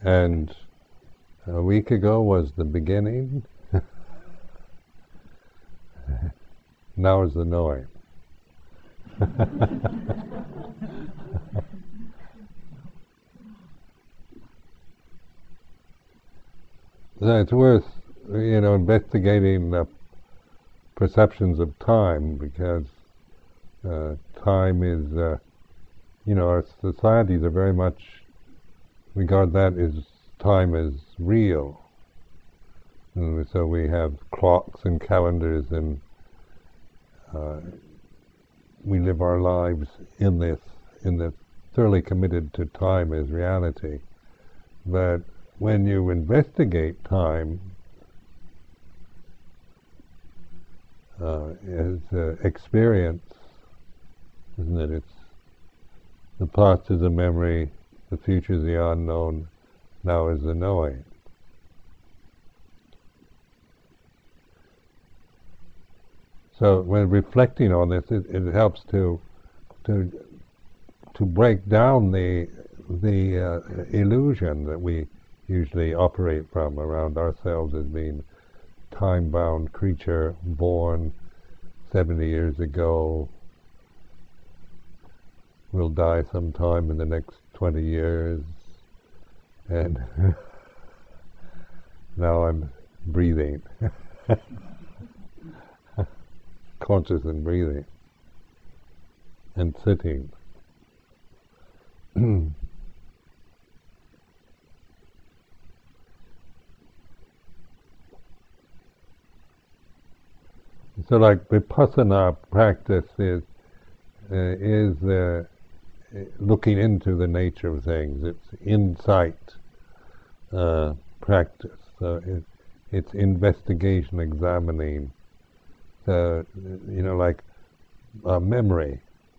And a week ago was the beginning, now is the knowing. So it's worth, investigating the perceptions of time, because time is, our societies are very much regard that as time as real. And so we have clocks and calendars, and we live our lives in this thoroughly committed to time as reality. But when you investigate time as experience, isn't it? It's the past is a memory, the future is the unknown, now is the knowing. So when reflecting on this, it helps to break down the illusion that we usually operate from around ourselves as being time-bound creature, born 70 years ago, will die sometime in the next 20 years, and now I'm breathing, conscious and breathing, and sitting. So, like vipassana practice is looking into the nature of things. It's insight practice. So it's investigation, examining. So like memory.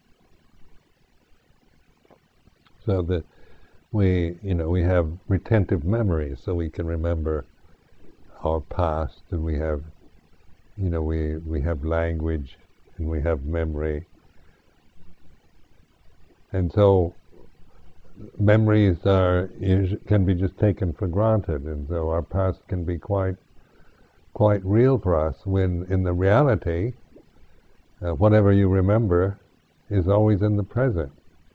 So that we have retentive memories, so we can remember our past, and we have we have language, and we have memory. And so memories can be just taken for granted, and so our past can be quite real for us, when in the reality, whatever you remember is always in the present.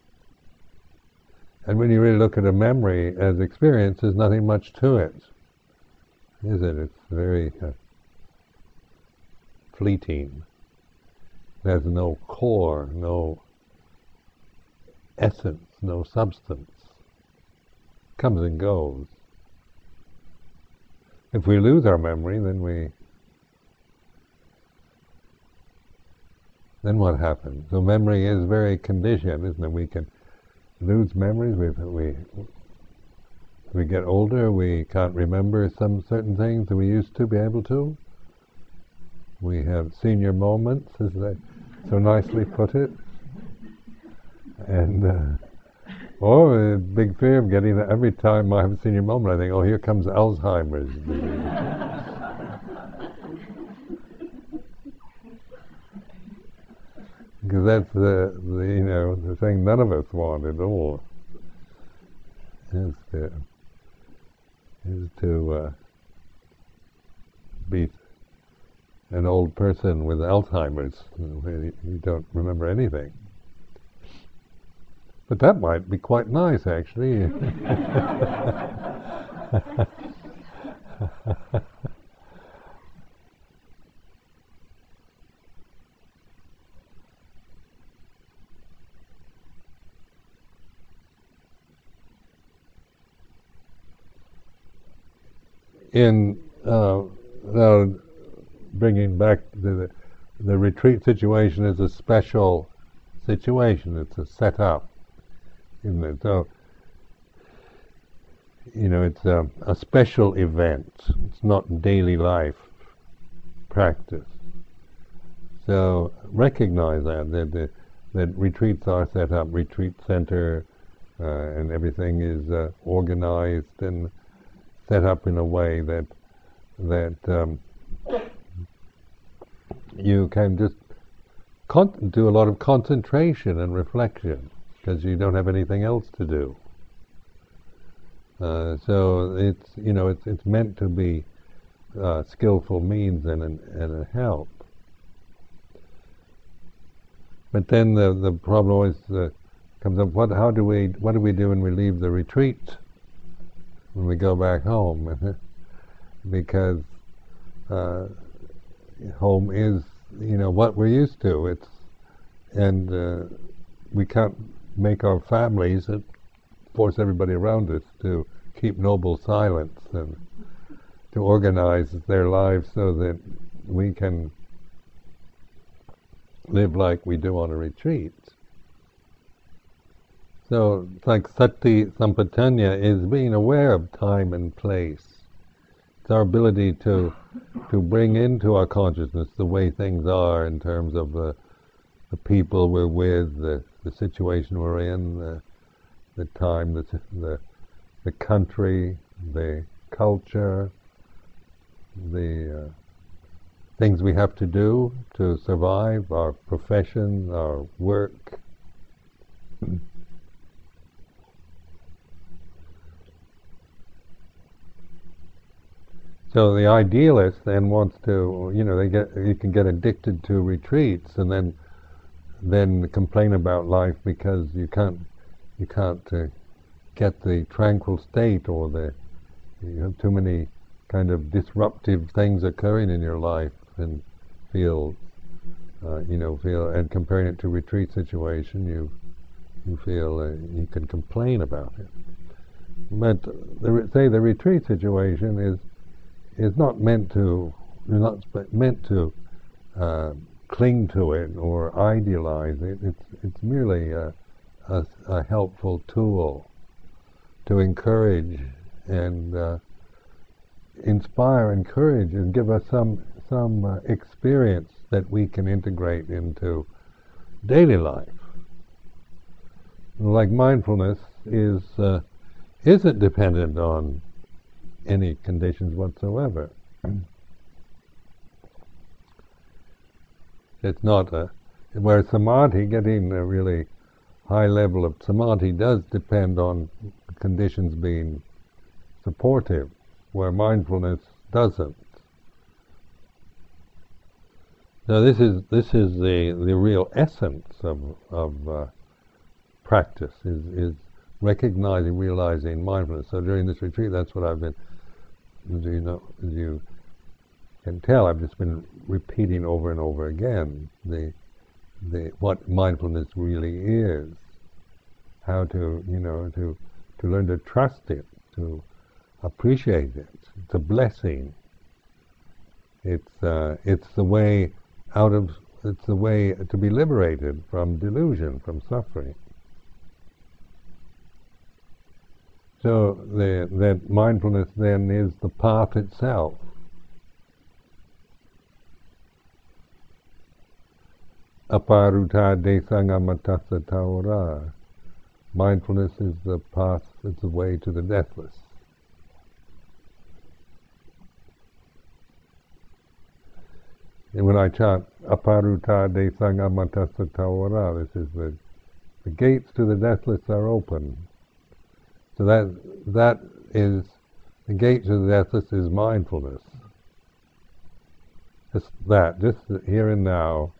And when you really look at a memory as experience, there's nothing much to it, is it? It's very fleeting. There's no core, no essence, no substance. Comes and goes. If we lose our memory, then what happens? So memory is very conditioned, isn't it? We can lose memories. We get older, we can't remember some certain things that we used to be able to. We have senior moments, as they so nicely put it. And a big fear of getting that. Every time I have a senior moment, I think, oh, here comes Alzheimer's. Because that's the thing none of us want at all, is to be an old person with Alzheimer's, where you don't remember anything. But that might be quite nice, actually. In bringing back the retreat situation is a special situation. It's a setup, isn't it? So it's a special event. It's not daily life practice. So recognize that retreats are set up, retreat center, and everything is organized and set up in a way that you can just do a lot of concentration and reflection, because you don't have anything else to do. So it's meant to be skillful means and a help. But then the problem always comes up: what do we do when we leave the retreat? When we go back home, because home is what we're used to. And we can't make our families and force everybody around us to keep noble silence and to organize their lives so that we can live like we do on a retreat. So it's like sati sampajanya is being aware of time and place. It's our ability to bring into our consciousness the way things are in terms of the people we're with, the situation we're in, the time, the country, the culture, the things we have to do to survive, our profession, our work. So the idealist then wants to, you can get addicted to retreats and then complain about life because you can't get the tranquil state, or you have too many kind of disruptive things occurring in your life, and feel and comparing it to retreat situation, you feel you can complain about it. But the retreat situation is not meant to, you're not meant to cling to it or idealize it. It's merely a helpful tool to encourage and inspire, encourage, and give us some experience that we can integrate into daily life. Like mindfulness isn't dependent on any conditions whatsoever. It's not where samadhi, getting a really high level of samadhi, does depend on conditions being supportive, where mindfulness doesn't. So this is the real essence of practice is recognizing, realizing mindfulness. So during this retreat, that's what I've been. As you can tell, I've just been repeating over and over again what mindfulness really is. How to learn to trust it, to appreciate it. It's a blessing. It's the way out of. It's the way to be liberated from delusion, from suffering. So that mindfulness then is the path itself. Aparuta desangamatassa taura. Mindfulness is the path, it's the way to the deathless. And when I chant Aparuta desangamatassa taura, this is the gates to the deathless are open. So that is the gate to the deathless is mindfulness. Just here and now,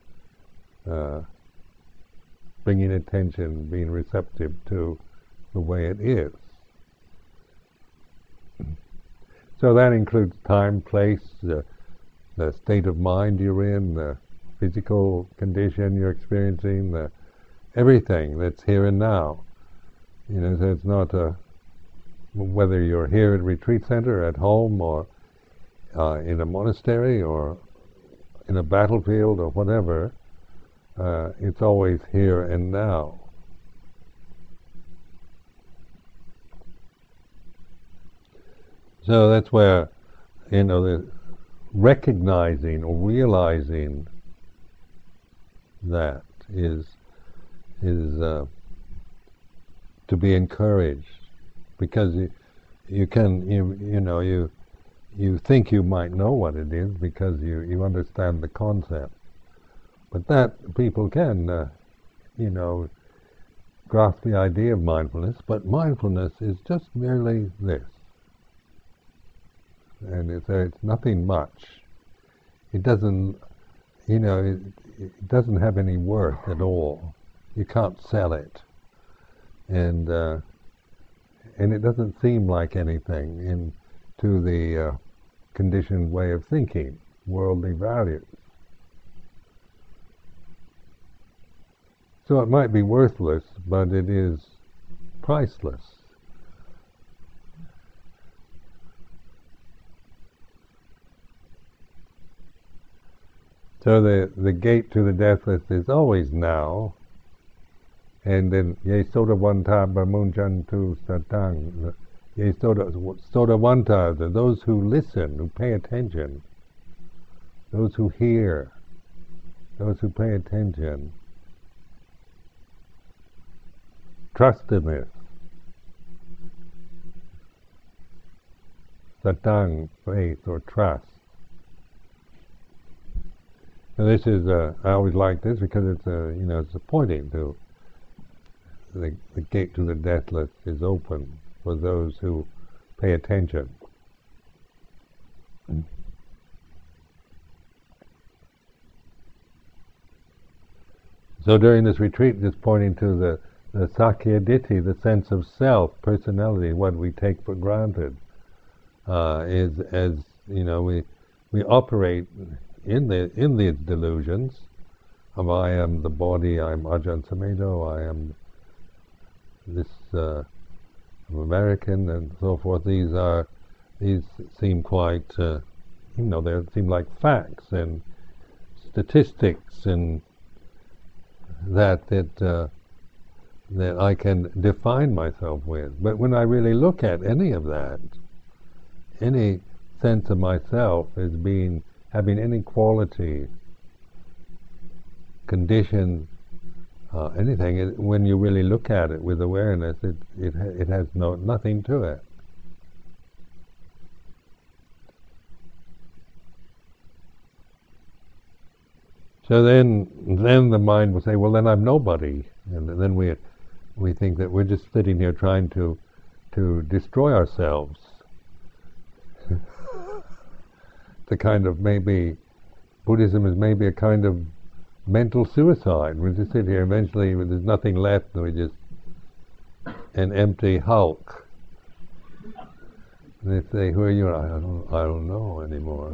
bringing attention, being receptive to the way it is. So that includes time, place, the state of mind you're in, the physical condition you're experiencing, everything that's here and now. So it's not whether you're here at a retreat center, at home, or in a monastery, or in a battlefield, or whatever. It's always here and now. So that's where, the recognizing or realizing that is to be encouraged, because you think you might know what it is because you understand the concept. But that people can, grasp the idea of mindfulness, but mindfulness is just merely this. And it's nothing much. It doesn't, it doesn't have any worth at all. You can't sell it. And it doesn't seem like anything to the conditioned way of thinking, worldly values. So it might be worthless, but it is priceless. So the gate to the deathless is always now, and then ye sodavanta bamunjantu satang, ye sodavanta, those who listen, who pay attention, those who hear, those who pay attention, trust in this. Satang, faith or trust. Now this is, I always like this because it's it's pointing to the gate to the deathless is open for those who pay attention. So during this retreat, just pointing to the Sakya Ditti, the sense of self, personality, what we take for granted, is as we operate in these delusions of I am the body, I am Ajahn Sumedho, I am this I'm American, and so forth. These seem quite they seem like facts and statistics, and that I can define myself with. But when I really look at any of that, any sense of myself as having any quality, condition, anything, when you really look at it with awareness, it has nothing to it. So then the mind will say, well, then I'm nobody, and then we think that we're just sitting here trying to destroy ourselves. The kind of, maybe Buddhism is maybe a kind of mental suicide. We just sit here, eventually there's nothing left, and we're just an empty hulk. And they say, who are you? I don't know anymore.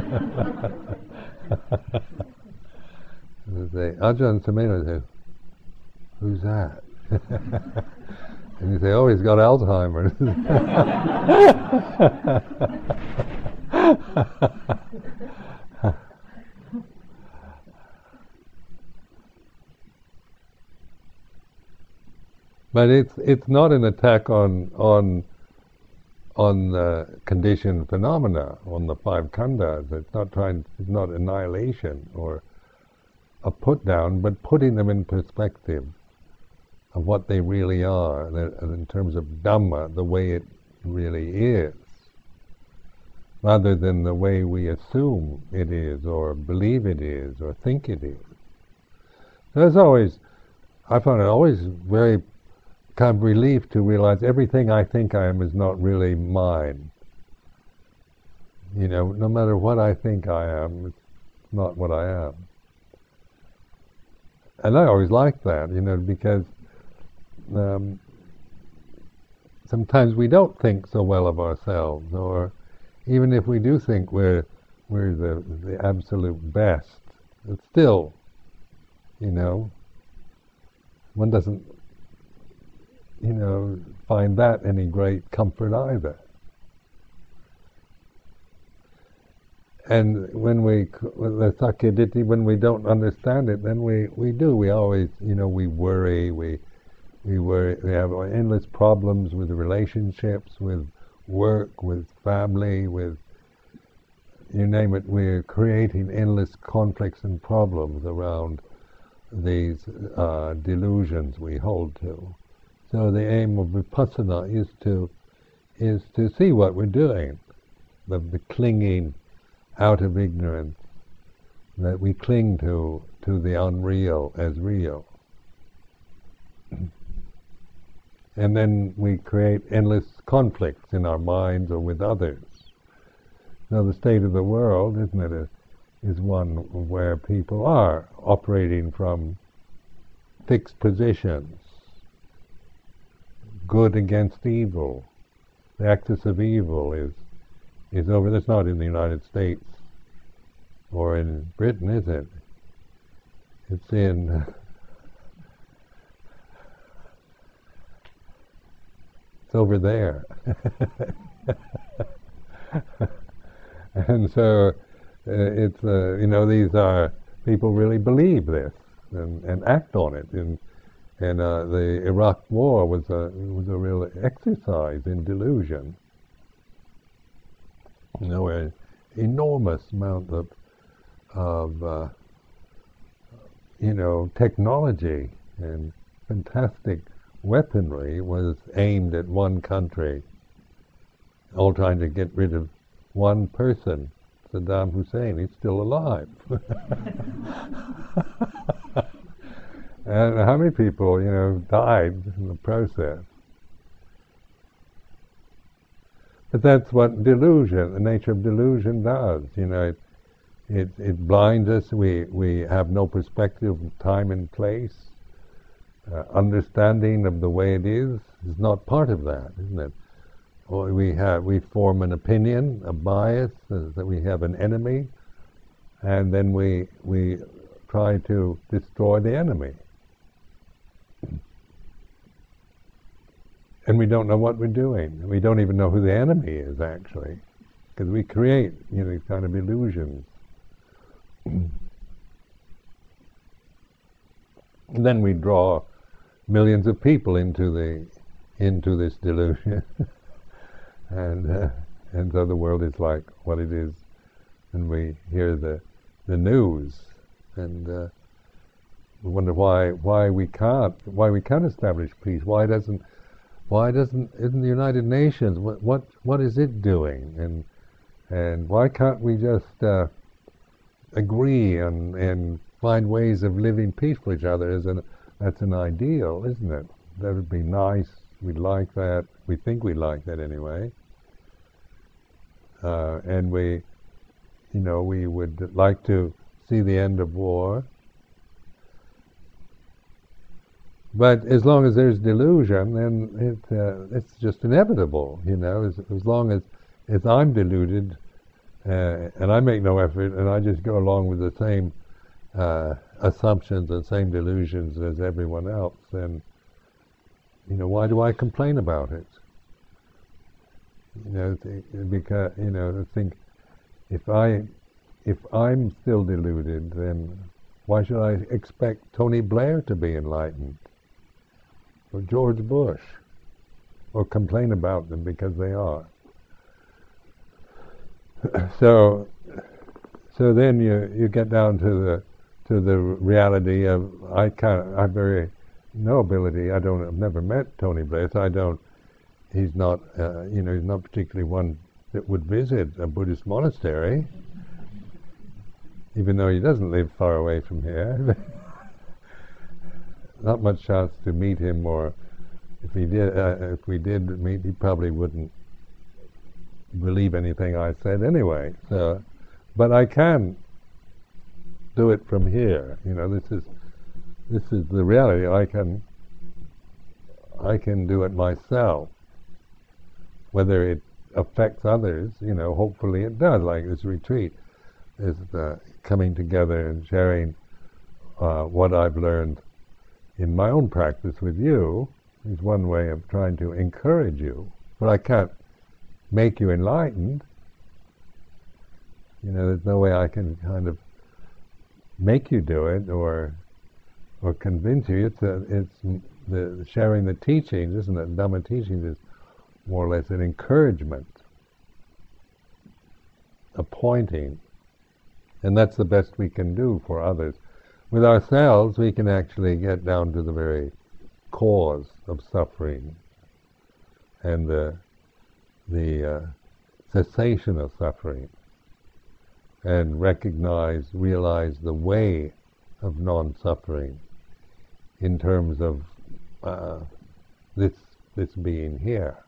And they say, Ajahn Sumedho. Say, who's that? And you say, oh, he's got Alzheimer's. But it's not an attack on conditioned phenomena, on the five khandhas. It's not annihilation or a put down, but putting them in perspective of what they really are, in terms of Dhamma, the way it really is, rather than the way we assume it is, or believe it is, or think it is. So I find it always very kind of relief to realize everything I think I am is not really mine. No matter what I think I am, it's not what I am. And I always like that, because sometimes we don't think so well of ourselves, or even if we do think we're the absolute best, it's still, one doesn't, find that any great comfort either. And when the Sakya Ditti, when we don't understand it, then we always, we worry, we worry, we have endless problems with relationships, with work, with family, with, you name it, we're creating endless conflicts and problems around these delusions we hold to. So the aim of vipassana is to see what we're doing, the clinging out of ignorance, that we cling to the unreal as real. and then we create endless conflicts in our minds or with others. Now the state of the world, isn't it, is one where people are operating from fixed positions, good against evil. The axis of evil is over. That's not in the United States or in Britain, is it? It's in it's over there. And so it's these are people really believe this and act on it. And the Iraq War was a real exercise in delusion. An enormous amount of technology and fantastic weaponry was aimed at one country, all trying to get rid of one person, Saddam Hussein. He's still alive. And how many people, died in the process? But that's what delusion, the nature of delusion does. It blinds us. We have no perspective of time and place. Understanding of the way it is not part of that, isn't it? Or we form an opinion, a bias, that we have an enemy, and then we try to destroy the enemy. And we don't know what we're doing. We don't even know who the enemy is, actually, because we create these kind of illusions. And then we draw millions of people into this delusion, and so the world is like what it is, and we hear the news, and we wonder why we can't establish peace. Why isn't the United Nations, what is it doing, and why can't we just agree and find ways of living peacefully with each other? That's an ideal, isn't it? That would be nice. We'd like that. We think we'd like that anyway. And we would like to see the end of war. But as long as there's delusion, then it's just inevitable. As long as I'm deluded, and I make no effort, and I just go along with the same assumptions and same delusions as everyone else, then why do I complain about it? Because I think if I'm still deluded, then why should I expect Tony Blair to be enlightened, or George Bush, or complain about them because they are? So then you get down to the reality of I've very no ability. I've never met Tony Blair, so he's not he's not particularly one that would visit a Buddhist monastery, even though he doesn't live far away from here. Not much chance to meet him, or if we did meet, he probably wouldn't believe anything I said anyway. So, but I can do it from here. This is the reality. I can do it myself. Whether it affects others, hopefully it does. Like this retreat is coming together and sharing what I've learned in my own practice with you is one way of trying to encourage you. But I can't make you enlightened. There's no way I can kind of make you do it or convince you. It's the sharing the teachings, isn't it? Dhamma teachings is more or less an encouragement, a pointing, and that's the best we can do for others. With ourselves, we can actually get down to the very cause of suffering and the cessation of suffering, and realize the way of non-suffering in terms of this this being here.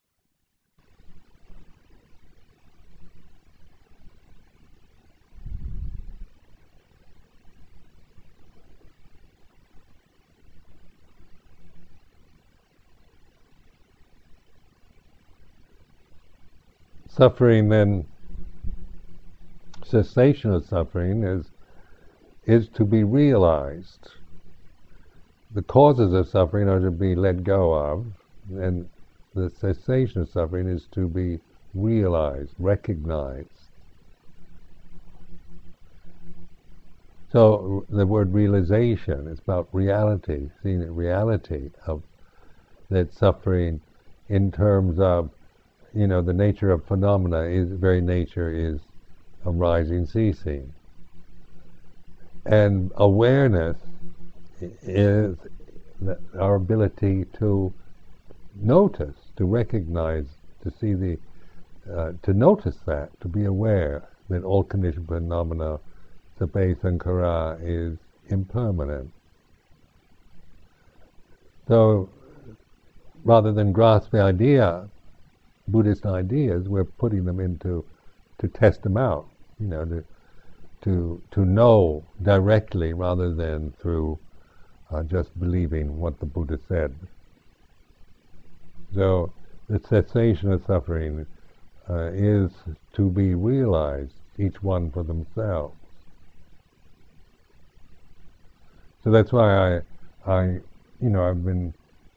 Suffering then, cessation of suffering is to be realized. The causes of suffering are to be let go of, and the cessation of suffering is to be realized, recognized. So the word realization is about reality, seeing the reality of that suffering in terms of, the nature of phenomena is very nature is arising, ceasing. And awareness is our ability to notice, to recognize, to see to notice that, to be aware that all conditioned phenomena, sabbe sankhara, is impermanent. So, rather than grasp the idea, Buddhist ideas, we're putting them to test them out, to know directly rather than through just believing what the Buddha said. So the cessation of suffering is to be realized, each one for themselves. So that's why I've been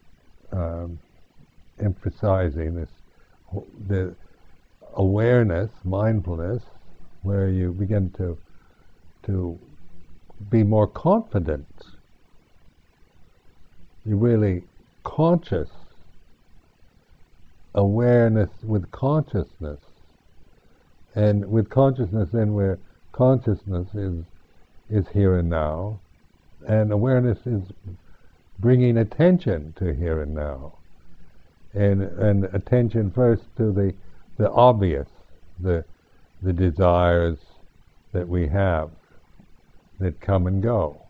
emphasizing this, the awareness, mindfulness, where you begin to be more confident. You're really conscious. Awareness with consciousness. And with consciousness, then where consciousness is here and now, and awareness is bringing attention to here and now. And attention first to the obvious, the desires that we have that come and go.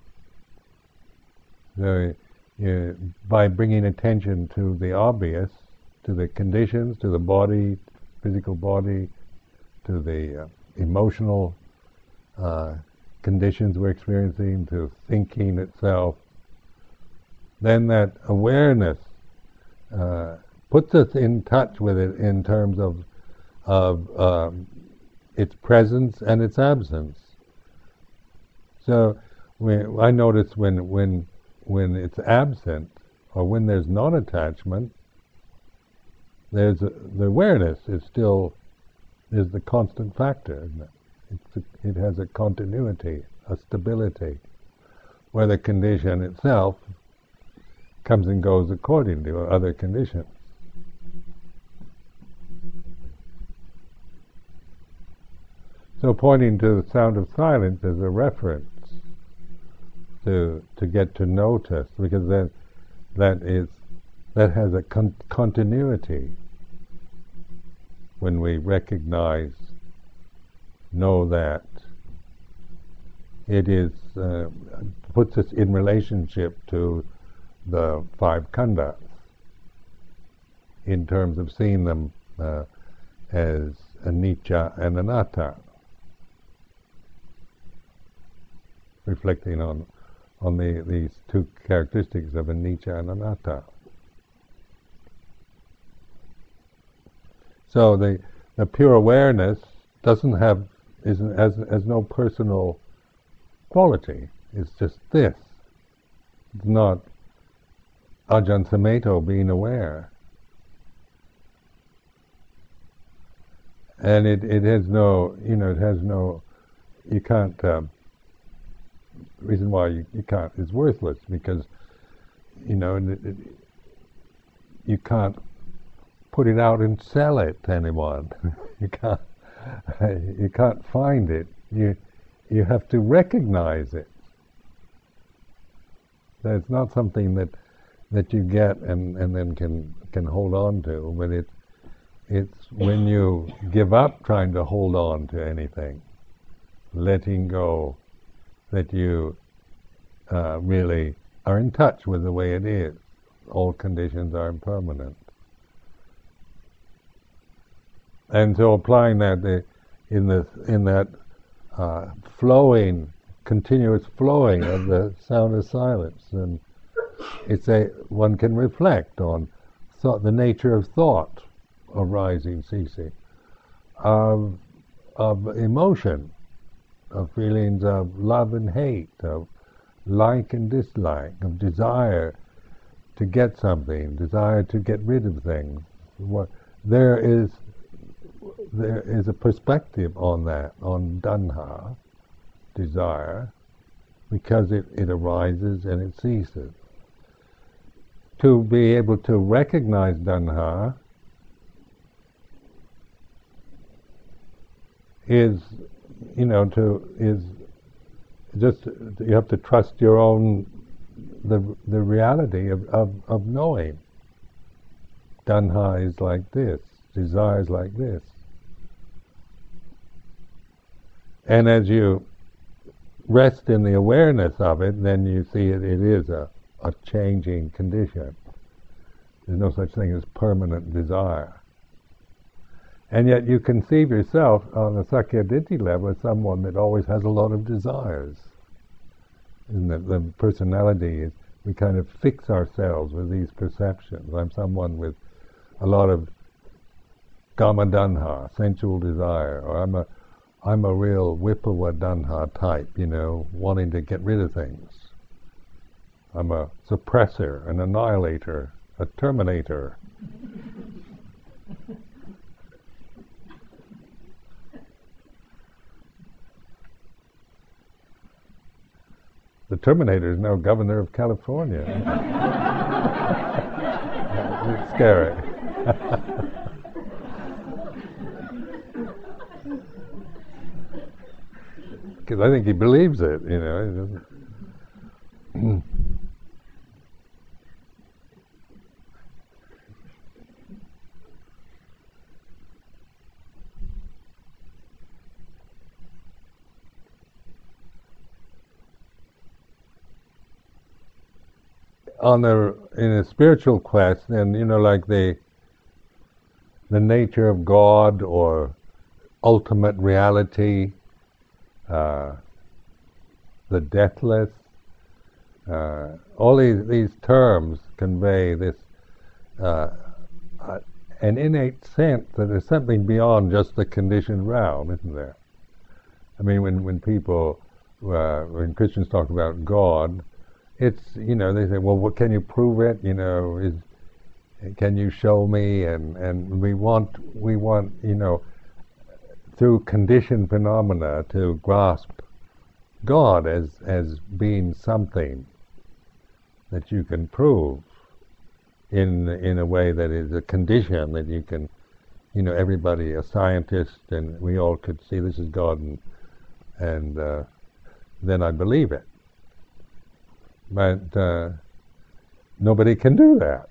So, by bringing attention to the obvious, to the conditions, to the body, physical body, to the emotional conditions we're experiencing, to thinking itself, then that awareness puts us in touch with it in terms of its presence and its absence. So I notice when it's absent, or when there's non-attachment, the awareness is the constant factor, isn't it? It has a continuity, a stability, where the condition itself comes and goes according to other conditions. So pointing to the sound of silence as a reference to get to notice, because that has a continuity. When we recognize, know that, it is puts us in relationship to the five khandhas, in terms of seeing them as anicca and anatta, reflecting on these two characteristics of anicca and anatta. So the pure awareness has no personal quality. It's just this. It's not ajahn sumedho, being aware. And it has no, you can't, the reason why you can't is worthless, because, you can't put it out and sell it to anyone. you can't find it. You have to recognize it. So it's not something that you get and then can hold on to, but it's when you give up trying to hold on to anything, letting go, that you really are in touch with the way it is. all conditions are impermanent. And so applying that in that flowing, continuous flowing of the sound of silence, and one can reflect on the nature of thought arising, ceasing, of emotion, of feelings of love and hate, of like and dislike, of desire to get something, desire to get rid of things. There is a perspective on that, on tanha, desire, because it arises and it ceases. To be able to recognize tanha is just, you have to trust your own, the reality of knowing. Tanha is like this, desire is like this. And as you rest in the awareness of it, then you see it is a changing condition. There's no such thing as permanent desire. And yet you conceive yourself on a Sakyaditi level as someone that always has a lot of desires. Isn't it? The personality is, we kind of fix ourselves with these perceptions. I'm someone with a lot of kama danha, sensual desire, or I'm a real vipawa danha type, wanting to get rid of things. I'm a suppressor, an annihilator, a terminator. The Terminator is now governor of California. It's scary. Because I think he believes it, He doesn't. In a spiritual quest, then like the nature of God or ultimate reality, the deathless, all these terms convey this an innate sense that there's something beyond just the conditioned realm, isn't there? I mean, when people, when Christians talk about God, it's, they say, well, what, can you prove it? Can you show me? And we want, through conditioned phenomena to grasp God as being something that you can prove in a way that is a condition that you can, everybody, a scientist, and we all could see this is God, and then I believe it. But nobody can do that.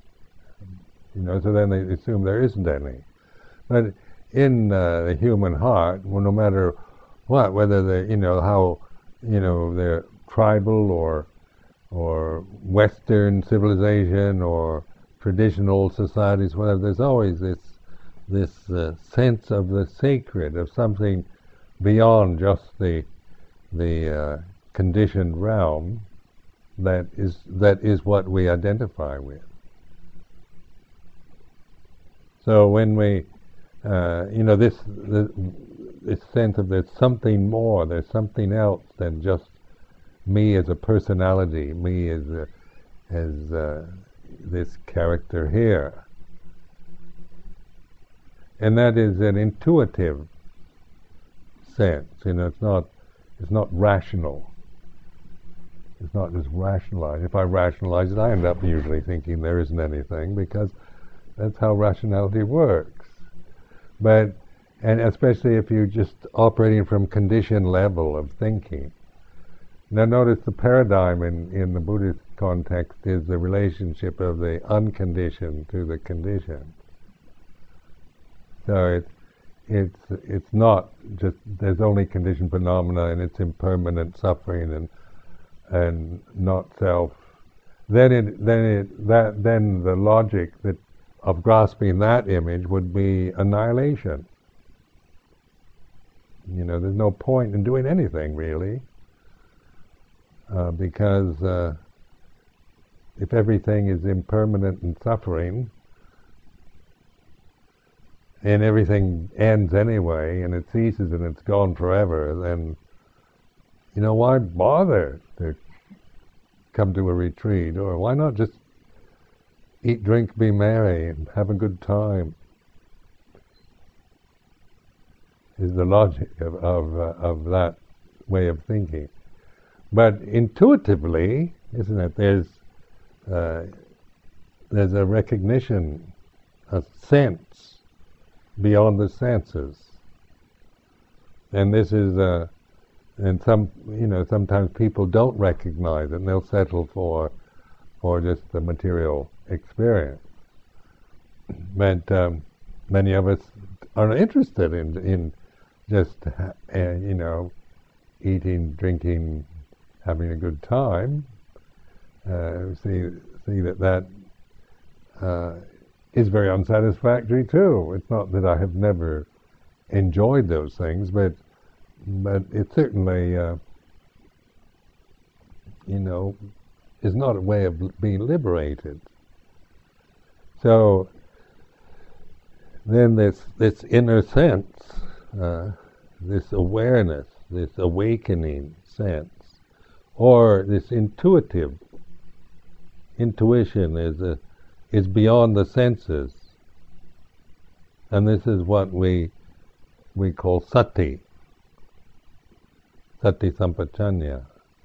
So then they assume there isn't any. But in the human heart, well, no matter what, whether they, how, they're tribal or Western civilization or traditional societies, whatever, there's always this sense of the sacred, of something beyond just the conditioned realm that is what we identify with. So when we, this sense of there's something more, there's something else than just me as a personality, me as this character here, and that is an intuitive sense. It's not rational. It's not just rationalized. If I rationalize it, I end up usually thinking there isn't anything, because that's how rationality works. And especially if you're just operating from conditioned level of thinking. Now notice the paradigm in the Buddhist context is the relationship of the unconditioned to the conditioned. So it's not just there's only conditioned phenomena and it's impermanent suffering and not self, then the logic that of grasping that image would be annihilation. There's no point in doing anything really, because if everything is impermanent and suffering, and everything ends anyway, and it ceases and it's gone forever, then why bother to come to a retreat? Or why not just eat, drink, be merry, and have a good time? Is the logic of that way of thinking. But intuitively, isn't it? There's a recognition, a sense beyond the senses, and this is and sometimes people don't recognize it, and they'll settle for just the material experience. But many of us are interested in just eating, drinking, having a good time. See that is very unsatisfactory too. It's not that I have never enjoyed those things, but it certainly is not a way of being liberated. So then this inner sense, this awareness, this awakening sense, or this intuition is beyond the senses, and this is what we call sati sampajanya.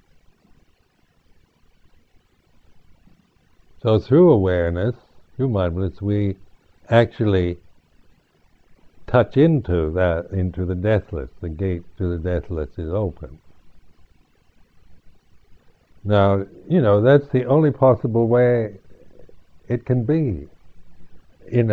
So through awareness, through mindfulness, we actually touch into the deathless. The gate to the deathless is open. Now, that's the only possible way it can be. If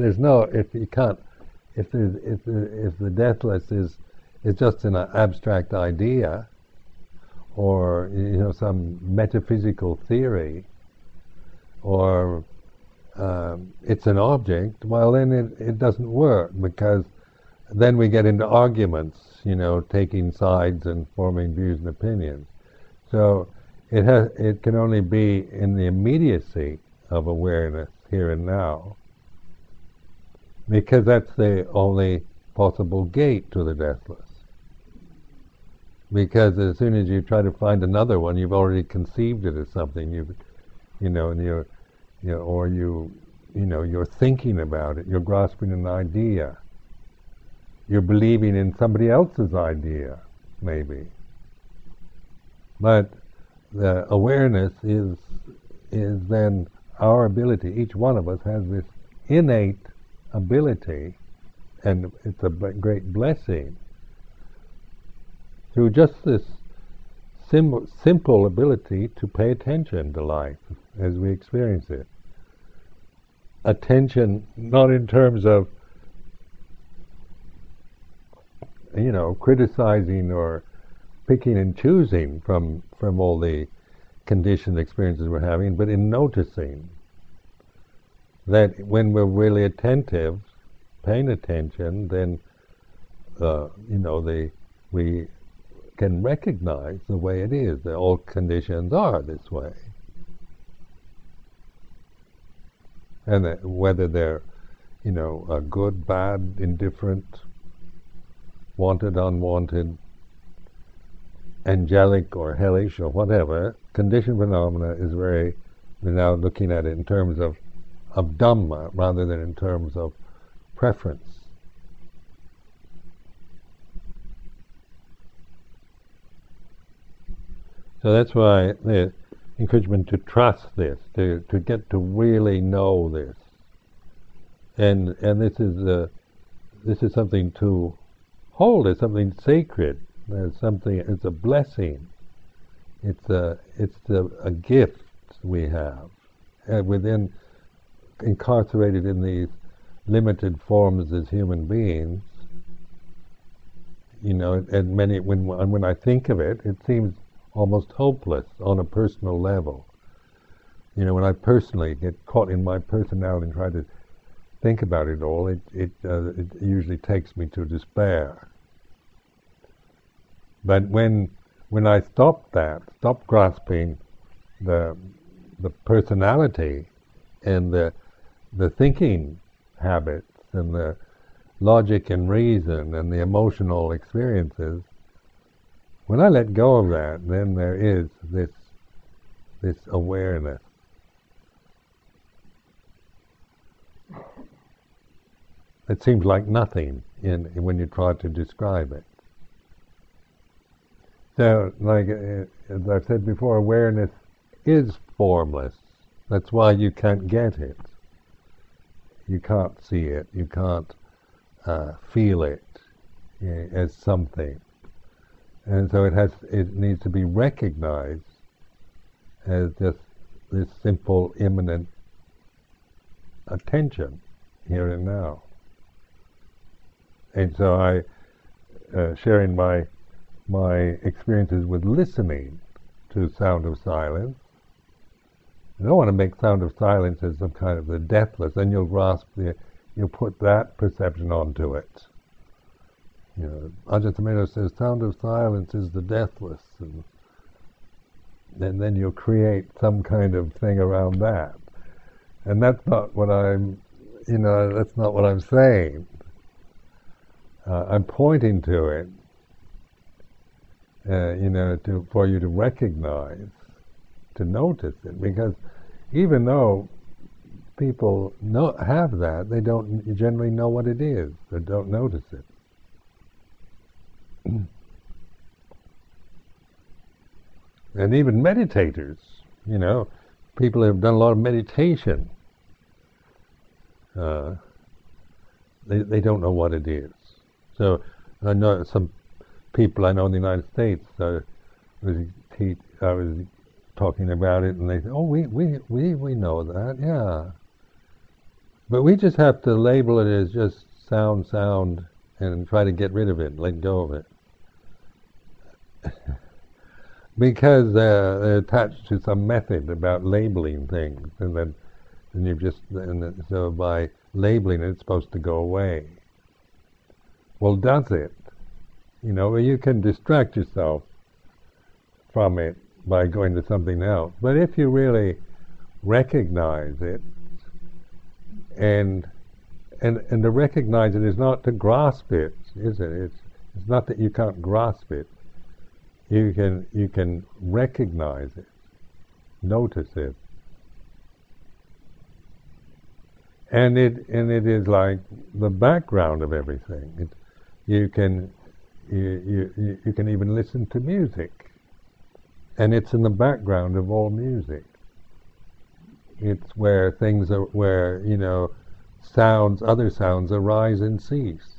the deathless is just an abstract idea, or some metaphysical theory, or it's an object, well then it doesn't work, because then we get into arguments, taking sides and forming views and opinions. So it can only be in the immediacy of awareness here and now, because that's the only possible gate to the deathless. Because as soon as you try to find another one, you've already conceived it as something. You're thinking about it. You're grasping an idea. You're believing in somebody else's idea, maybe. But the awareness is then our ability. Each one of us has this innate ability, and it's a great blessing, through just this simple ability to pay attention to life as we experience it. Attention not in terms of criticizing or picking and choosing from all the conditioned experiences we're having, but in noticing that when we're really attentive, paying attention, then we can recognize the way it is, that all conditions are this way. And that whether they're, good, bad, indifferent, wanted, unwanted, angelic or hellish or whatever, conditioned phenomena is we're now looking at it in terms of Dhamma rather than in terms of preference. So that's why the encouragement to trust this, to get to really know this, and this is something to hold as something sacred, as something. It's a blessing. It's a gift we have within, incarcerated in these limited forms as human beings. And when I think of it, it seems almost hopeless on a personal level. When I personally get caught in my personality and try to think about it all, it usually takes me to despair. But when I stop grasping the personality and the thinking habits and the logic and reason and the emotional experiences, when I let go of that, then there is this awareness. It seems like nothing when you try to describe it. So, like as I've said before, awareness is formless. That's why you can't get it. You can't see it. You can't feel it as something. And so it needs to be recognized as just this simple, immanent attention here and now. And so I, sharing my experiences with listening to Sound of Silence, I don't want to make Sound of Silence as some kind of the deathless, then you'll put that perception onto it. Ajahn Sumedho says Sound of Silence is the deathless, and then you'll create some kind of thing around that. And that's not what that's not what I'm saying. I'm pointing to it, for you to recognize, to notice it, because even though people have that, they don't generally know what it is, or don't notice it. And even meditators, people who have done a lot of meditation, they don't know what it is. So I know some people I know in the United States. I was talking about it, and they said, "Oh, we know that, yeah." But we just have to label it as just sound, and try to get rid of it, let go of it, because they're attached to some method about labeling things, so by labeling it, it's supposed to go away. Well, does it? You can distract yourself from it by going to something else. But if you really recognize it, and to recognize it is not to grasp it, is it? It's not that you can't grasp it. You can recognize it, notice it, and it is like the background of everything. You can even listen to music, and it's in the background of all music. It's where other sounds arise and cease.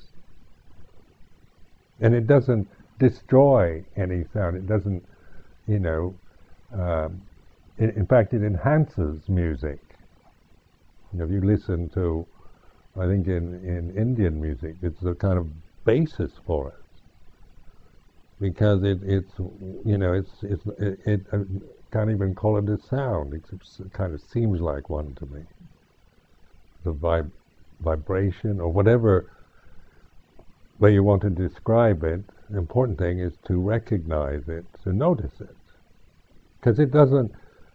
And it doesn't destroy any sound. It doesn't, in fact, it enhances music. If you listen to, I think in Indian music, it's a kind of basis for it, because it can't even call it a sound. It kind of seems like one to me. The vibration or whatever way you want to describe it. The important thing is to recognize it, to notice it, because it doesn't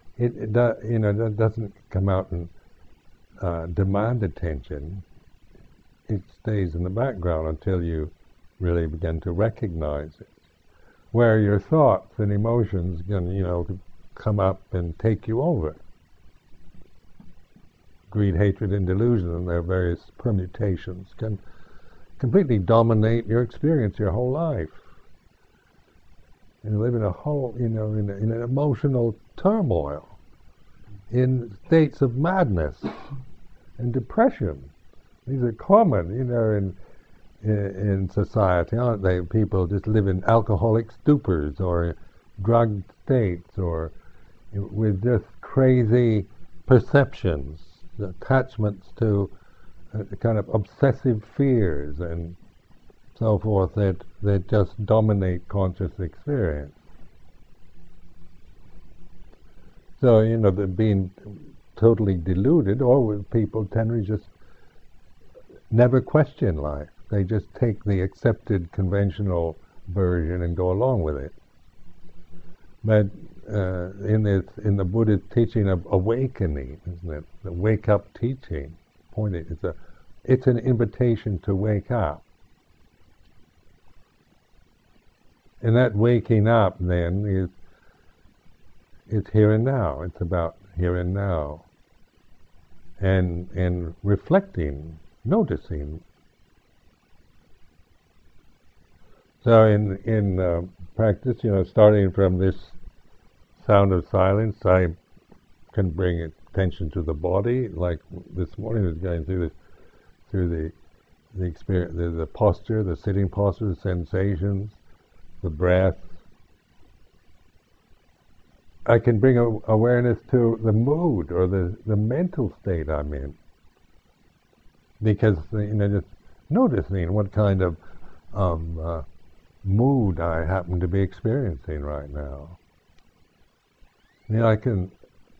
come out and demand attention. It stays in the background until you really begin to recognize it. Where your thoughts and emotions can, come up and take you over. Greed, hatred, and delusion, and their various permutations, can completely dominate your experience, your whole life. And you live in a whole, in an emotional turmoil, in states of madness and depression. These are common, in society, aren't they? People just live in alcoholic stupors or drugged states, or with just crazy perceptions, attachments to kind of obsessive fears and so forth that just dominate conscious experience. So, they're being totally deluded, or with people tend to just never question life. They just take the accepted conventional version and go along with it. But in the Buddha's teaching of awakening, isn't it? The wake up teaching, it's an invitation to wake up. And that waking up then is here and now. It's about here and now. And reflecting, noticing. So in practice, starting from this sound of silence, I can bring attention to the body. Like this morning, I was going through the experience, the posture, the sitting posture, the sensations, the breath. I can bring awareness to the mood or the mental state I'm in, because just noticing what kind of mood I happen to be experiencing right now. I can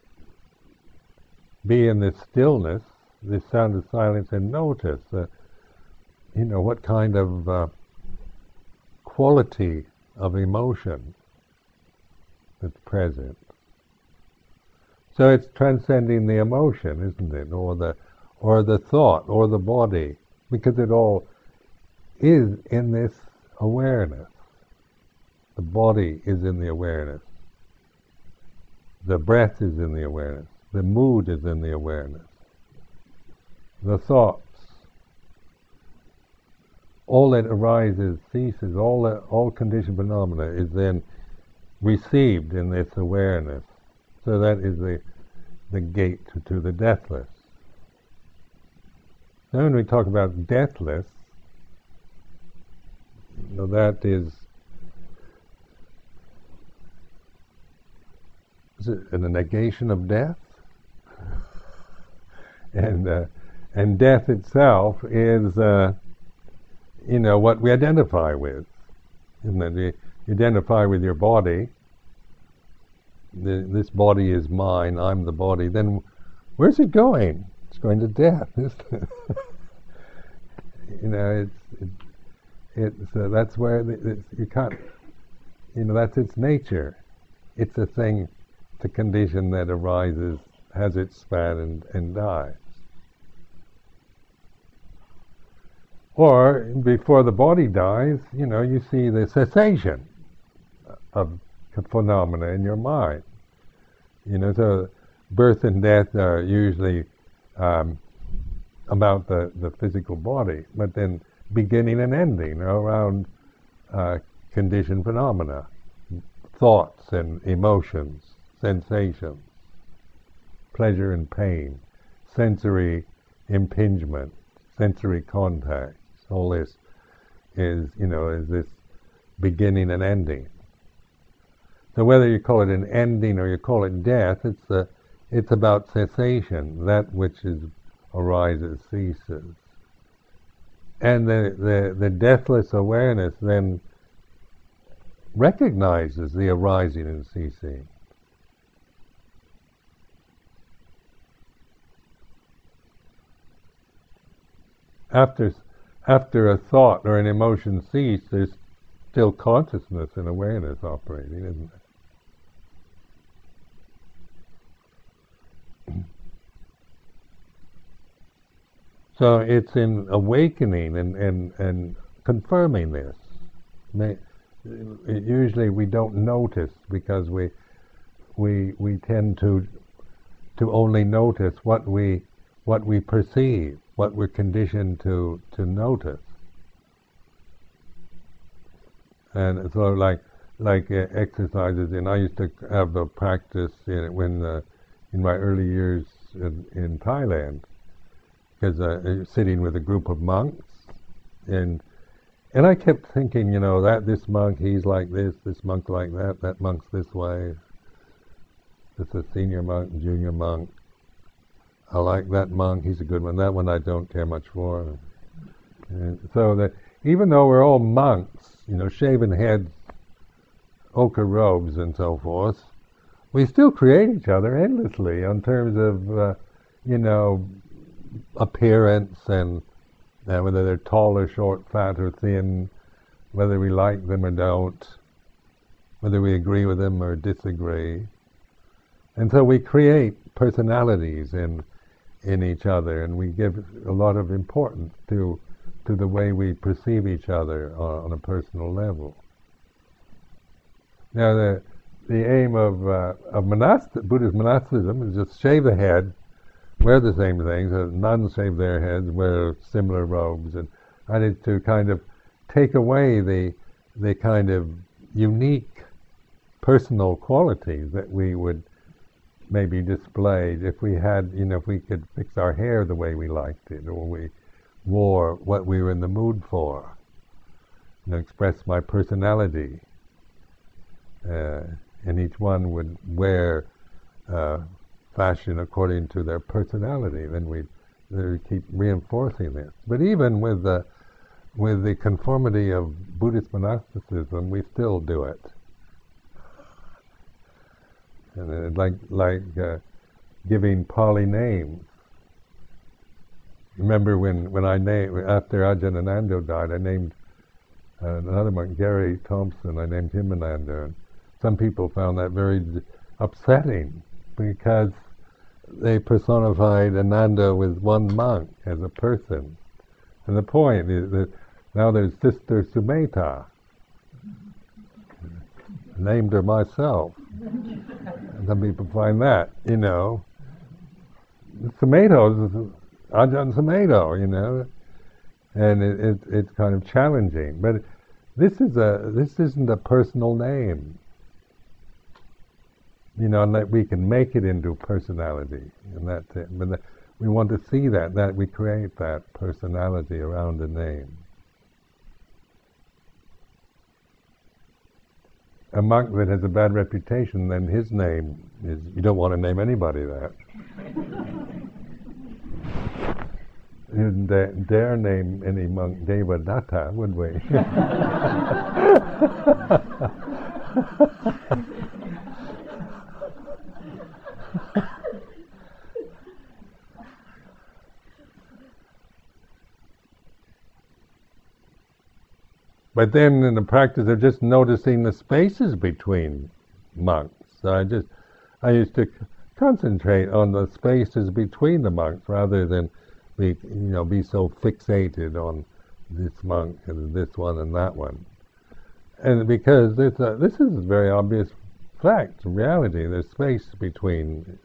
be in this stillness, this sound of silence, and notice what kind of quality of emotion that's present. So it's transcending the emotion, isn't it, or the thought, or the body, because it all is in this awareness. The body is in the awareness. The breath is in the awareness. The mood is in the awareness. The thoughts, all that arises, ceases, all conditioned phenomena is then received in this awareness. So that is the gate to the deathless. Now when we talk about deathless, that is it a negation of death? And death itself is what we identify with. Isn't it? You identify with your body. This body is mine, I'm the body. Then where's it going? It's going to death. That's where you can't. That's its nature. It's a thing, it's a condition that arises, has its span, and dies. Or before the body dies, you see the cessation of phenomena in your mind. So birth and death are usually about the physical body, but then beginning and ending around conditioned phenomena, thoughts and emotions, sensations, pleasure and pain, sensory impingement, sensory contact. All this is this beginning and ending. So whether you call it an ending or you call it death, it's about cessation. That which arises ceases. And the deathless awareness then recognizes the arising and ceasing. After a thought or an emotion ceases, there's still consciousness and awareness operating, isn't it? So it's in awakening and confirming this. Usually we don't notice because we tend to only notice what we perceive, what we're conditioned to notice. And so like exercises, and I used to have a practice in my early years in Thailand, because sitting with a group of monks, and I kept thinking, that this monk, he's like this monk like that monk's this way. It's a senior monk, junior monk. I like that monk, he's a good one. That one I don't care much for. And so that even though we're all monks, shaven heads, ochre robes and so forth, we still create each other endlessly in terms of, you know, appearance and whether they're tall or short, fat or thin, whether we like them or don't, whether we agree with them or disagree. And so we create personalities in each other, and we give a lot of importance to the way we perceive each other on a personal level. Now, the aim of Buddhist monasticism is just shave the head, wear the same things. Nuns shave their heads, wear similar robes, and that is to kind of take away the kind of unique personal qualities that we would maybe display if we had, if we could fix our hair the way we liked it, or we wore what we were in the mood for, express my personality. And each one would wear fashion according to their personality. Then we keep reinforcing this. But even with the conformity of Buddhist monasticism, we still do it. And like giving Pali names. Remember when I named, after Ajahn Anando died, I named another monk, Gary Thompson. I named him Ananda. And some people found that very upsetting because they personified Ananda with one monk as a person. And the point is that now there's Sister Sumedha. I named her myself. And some people find that, Sumedho is Ajahn Sumedho, and it's kind of challenging. But this isn't a personal name. And that we can make it into personality, and that's it. But we want to see that we create that personality around a name. A monk that has a bad reputation, then his name is, you don't want to name anybody that. We wouldn't dare name any monk Devadatta, would we? But then in the practice of just noticing the spaces between monks, so I used to concentrate on the spaces between the monks rather than be so fixated on this monk and this one and that one. And because this is a very obvious fact, reality. There's space between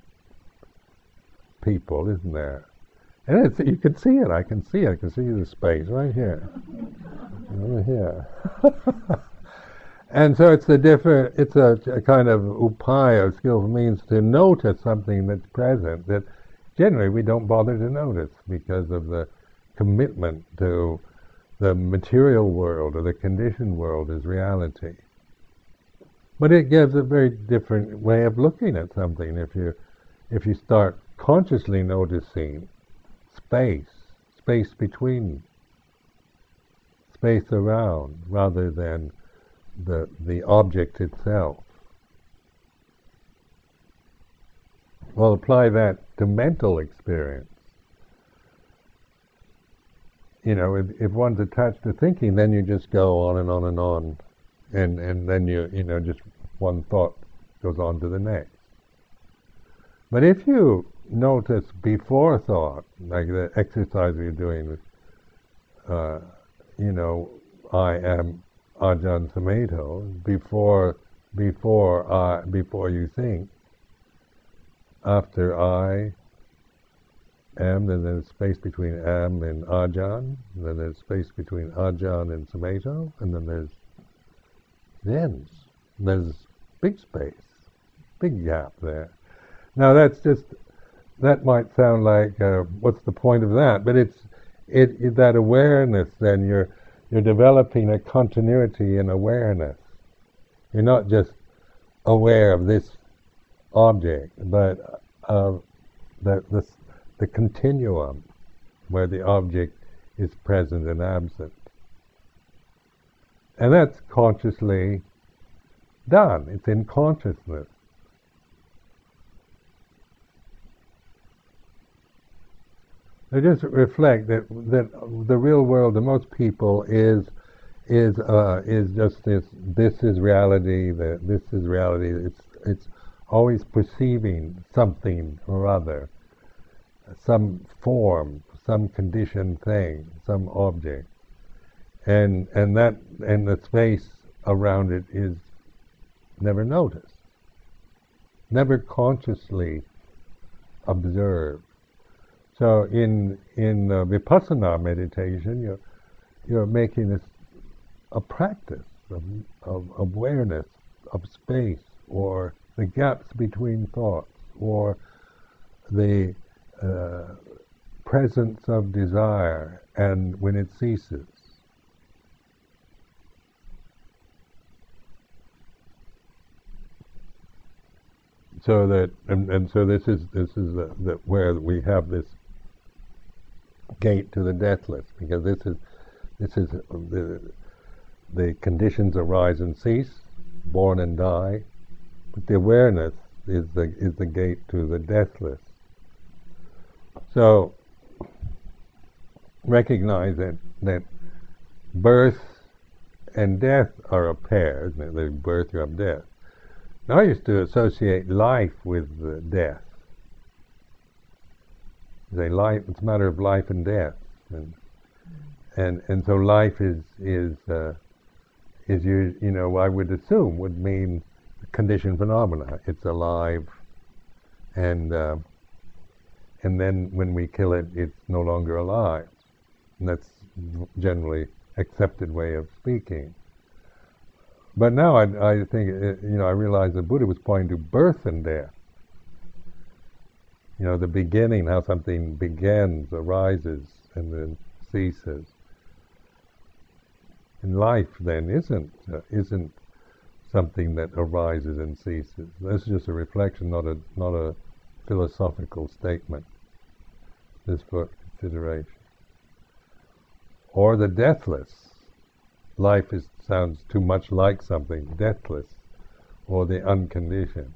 people, isn't there? And you can see it. I can see it. I can see the space right here. Over here. And so it's a kind of upaya, skillful means to notice something that's present that generally we don't bother to notice because of the commitment to the material world or the conditioned world as reality. But it gives a very different way of looking at something if you start consciously noticing space between, space around, rather than the object itself. Well, apply that to mental experience. If one's attached to thinking, then you just go on and on and on, and then just one thought goes on to the next. But if you notice before thought, like the exercise we're doing with, I am Ajahn Sumedho, before you think. After I am, then there's space between am and Ajahn, then there's space between Ajahn and Sumedho, and then there's big space, big gap there. Now that might sound like what's the point of that? But it's that awareness. Then you're developing a continuity in awareness. You're not just aware of this object, but of the continuum where the object is present and absent. And that's consciously done. It's in consciousness. They just reflect that the real world to most people is just this. This is reality. That this is reality. It's always perceiving something or other, some form, some conditioned thing, some object, and the space around it is never noticed, never consciously observed. So in vipassana meditation, you're making this a practice of awareness of space, or the gaps between thoughts, or the presence of desire and when it ceases. So that and so this is the where we have this gate to the deathless, because this is the conditions arise and cease, born and die, but the awareness is the gate to the deathless. So recognize that birth and death are a pair. There's birth, you have death. Now I used to associate life with death. Say life, it's a matter of life and death, and so life is you know, I would assume would mean conditioned phenomena. It's alive, and then when we kill it, it's no longer alive. And that's generally accepted way of speaking. But now I think, I realize the Buddha was pointing to birth and death. You know, the beginning, how something begins, arises, and then ceases. And life then isn't something that arises and ceases. This is just a reflection, not a philosophical statement. This for consideration. Or the deathless. Life sounds too much like something deathless, or the unconditioned.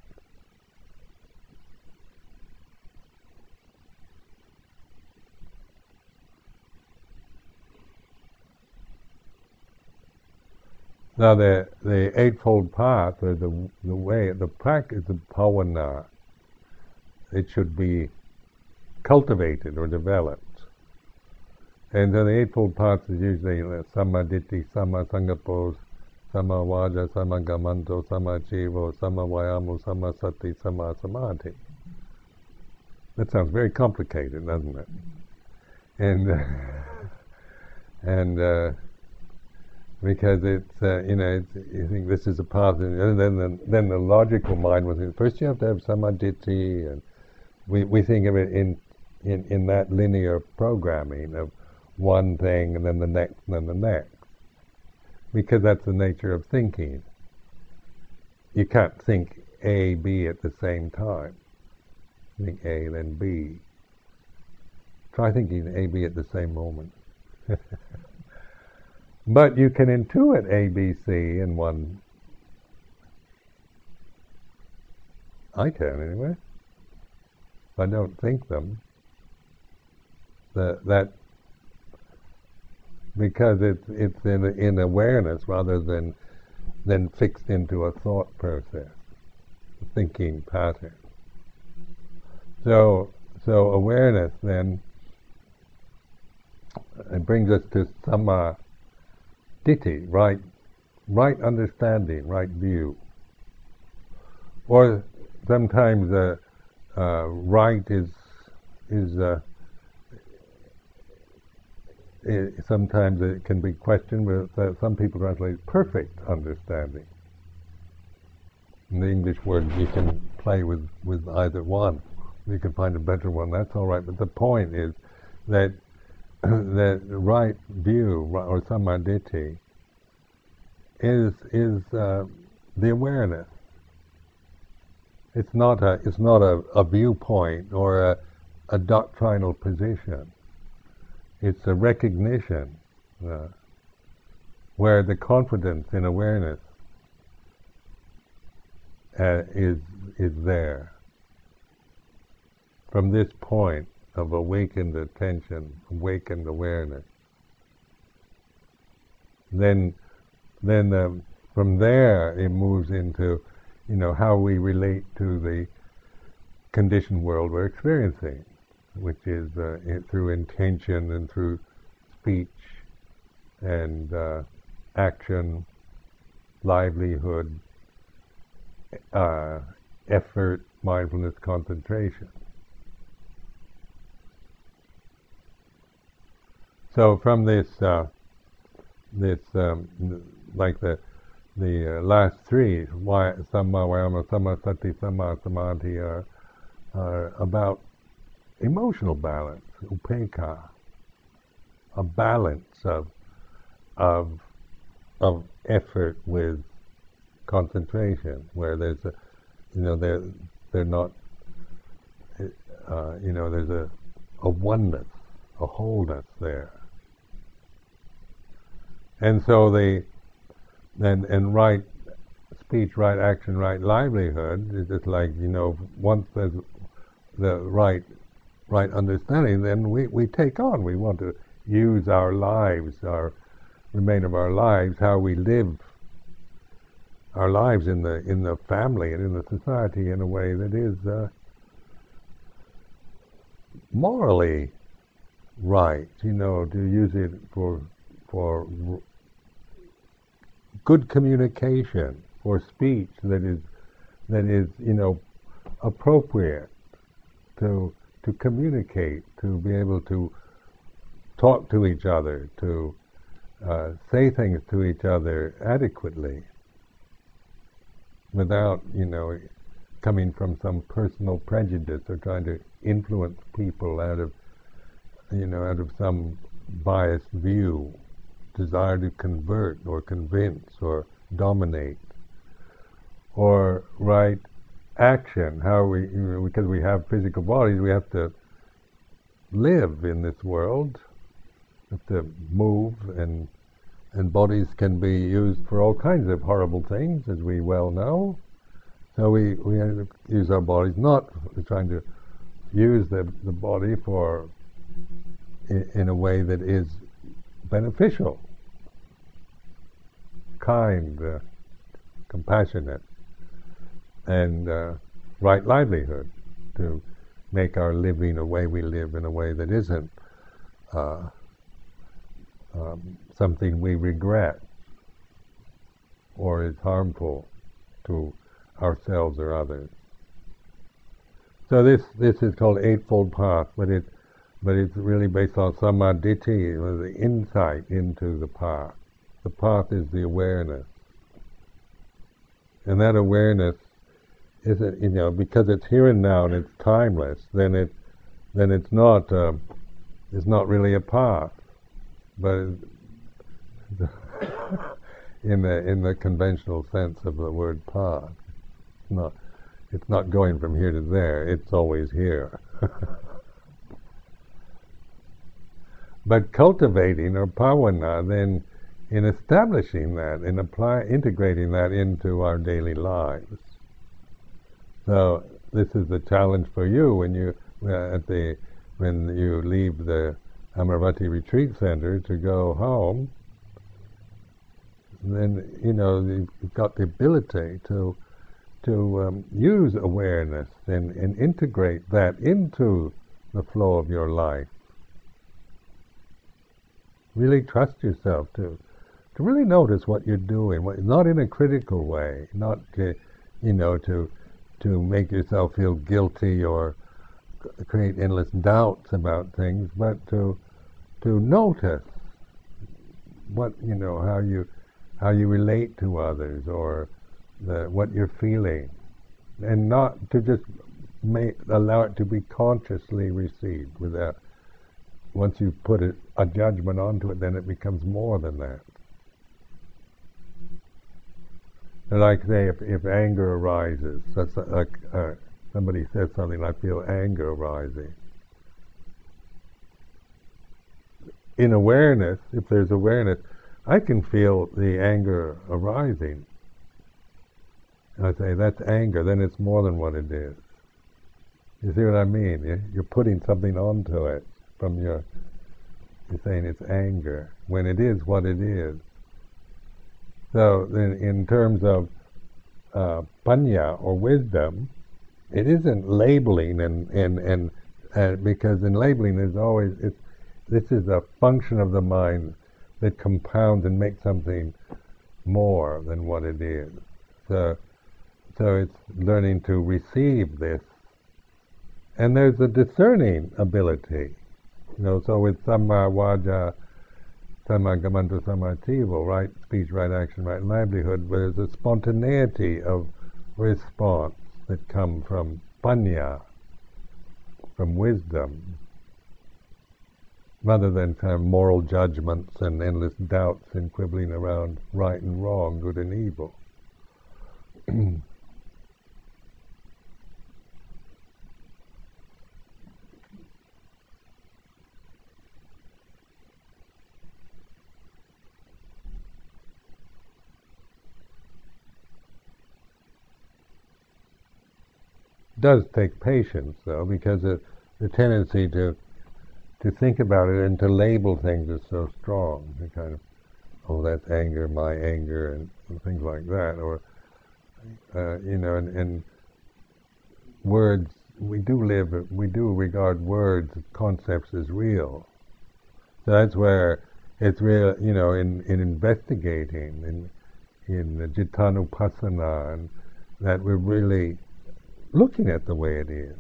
Now the Eightfold Path, or the way, the practice of bhavana, it should be cultivated or developed. And so the Eightfold Path is usually Samma Ditti, Samma Sangapo, Samma Vaja, Samma Gamanto, Samma Chivo, Samma Vayamo, Samma Sati, Samma Samadhi. That sounds very complicated, doesn't it? And because it's you think this is a path, and then the logical mind was first you have to have samadhi, and we think of it in that linear programming of one thing and then the next and then the next, because that's the nature of thinking. You can't think A, B at the same time. Think A, then B. Try thinking A, B at the same moment. But you can intuit A, B, C in one. I can anyway. If I don't think them. That because it's in awareness rather than fixed into a thought process, a thinking pattern. So awareness then, it brings us to samma ditti, right understanding, right view. Or sometimes right is sometimes it can be questioned, but some people translate perfect understanding. In the English word, you can play with either one. You can find a better one, that's all right. But the point is that the right view, or samadhi, is the awareness. It's not a viewpoint or a doctrinal position. It's a recognition where the confidence in awareness is there. From this point, of awakened attention, awakened awareness. Then from there it moves into, how we relate to the conditioned world we're experiencing, which is through intention and through speech and action, livelihood, effort, mindfulness, concentration. So from this, like the last three, Samma Vayama, Samma Sati, Samma Samadhi, are about emotional balance, upekkha, a balance of effort with concentration, where there's they're not, there's a oneness, a wholeness there. And so and right speech, right action, right livelihood is just like, once there's the right understanding, then we take on. We want to use our lives, our remain of our lives, how we live our lives in the family and in the society in a way that is morally right. To use it for good communication, for speech that is appropriate to communicate, to be able to talk to each other, to say things to each other adequately, without coming from some personal prejudice or trying to influence people out of some biased view, desire to convert or convince or dominate. Or right action, how because we have physical bodies, we have to live in this world, we have to move, and bodies can be used for all kinds of horrible things, as we well know. So we use our bodies, not trying to use the body for in a way that is beneficial, kind, compassionate, and right livelihood, to make our living a way we live in a way that isn't something we regret or is harmful to ourselves or others. So this is called Eightfold Path, but it's really based on Sammaditthi, the insight into the path. The path is the awareness, and that awareness isn't, because it's here and now and it's timeless. Then it's not really a path, but in the conventional sense of the word path, it's not going from here to there. It's always here. But cultivating or bhavana, then, in establishing that, in integrating that into our daily lives. So this is the challenge for you when you leave the Amaravati Retreat Center to go home. Then you've got the ability to use awareness and integrate that into the flow of your life. Really trust yourself to really notice what you're doing, not in a critical way, not to make yourself feel guilty or create endless doubts about things, but to notice what how you relate to others, or what you're feeling, and not to just allow it to be consciously received without. Once you put a judgment onto it, then it becomes more than that. Like, say, if anger arises, that's like somebody says something, I feel anger arising. In awareness, if there's awareness, I can feel the anger arising. And I say, that's anger, then it's more than what it is. You see what I mean? You're putting something onto it from you're saying it's anger, when it is what it is. So in terms of panya, or wisdom, it isn't labeling, and because in labeling there's always, this is a function of the mind that compounds and makes something more than what it is. So it's learning to receive this. And there's a discerning ability. So with samma vaja, samma kammanto, samma chiva, right speech, right action, right livelihood, there's a spontaneity of response that comes from panya, from wisdom, rather than kind of moral judgments and endless doubts and quibbling around right and wrong, good and evil. Does take patience, though, because the tendency to think about it and to label things is so strong. The kind of, oh, that's anger, my anger, and things like that. Or and words. We do regard words, concepts as real. So that's where it's real. In investigating, in the Cittanupassana, and that we're really looking at the way it is.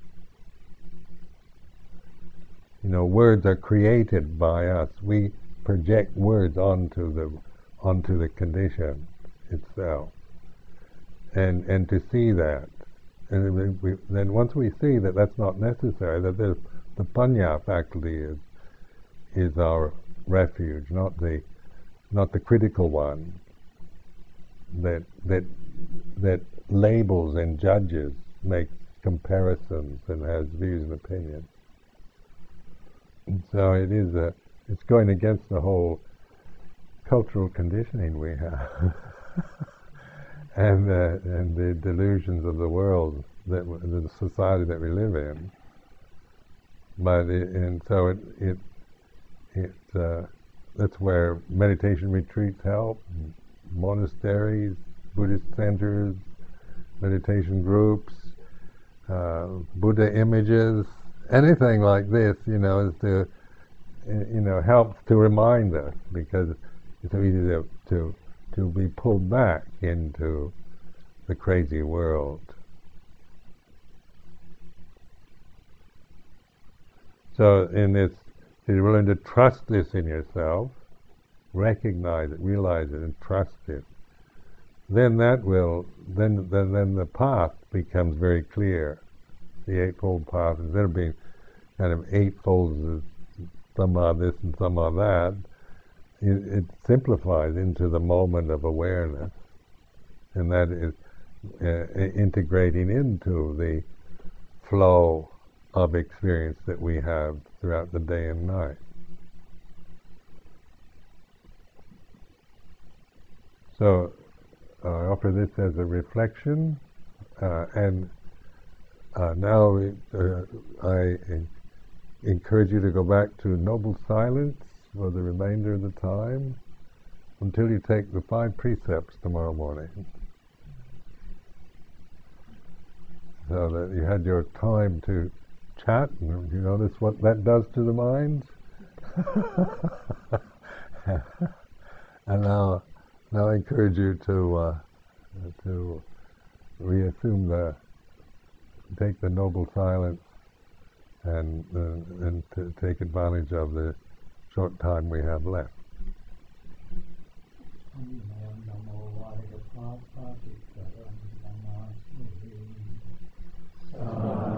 Words are created by us. We project words onto the condition itself, and to see that, and then once we see that that's not necessary, that the panya faculty is our refuge, not the critical one that labels and judges, makes comparisons, and has views and opinions. And so it's going against the whole cultural conditioning we have, and the delusions of the world, the society that we live in. But that's where meditation retreats help, monasteries, Buddhist centers, meditation groups, Buddha images, anything like this, is to, helps to remind us, because it's so easy to be pulled back into the crazy world. So in this, you're willing to trust this in yourself, recognize it, realize it, and trust it. Then then the path becomes very clear. The Eightfold Path, instead of being kind of eightfold, some are this and some are that, it simplifies into the moment of awareness, and that is integrating into the flow of experience that we have throughout the day and night. So I offer this as a reflection, and now I encourage you to go back to noble silence for the remainder of the time, until you take the 5 precepts tomorrow morning, so that you had your time to chat. And you notice what that does to the mind. And now I encourage you to reassume take the noble silence, and to take advantage of the short time we have left. Namo